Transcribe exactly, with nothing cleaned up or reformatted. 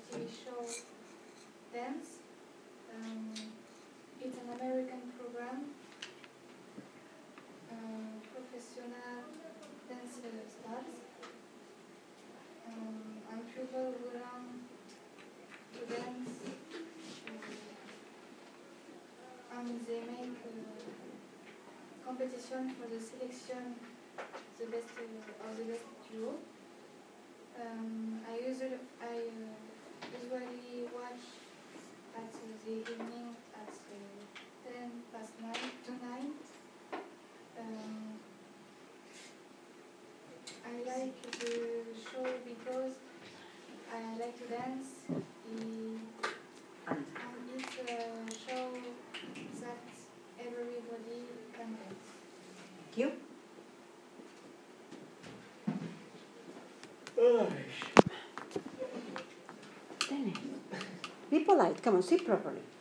T V show Dance. Um, it's an American program. Uh, professional dance stars. Um, and people who learn to dance. Uh, and they make uh, competition for the selection the best uh, of the best duo. Um, I usually I uh, usually watch at uh, the evening at uh, ten past nine to nine. Um, I like the show because I like to dance. And it's a show that everybody can dance. Thank you. Dennis, be polite. Come on, sit properly.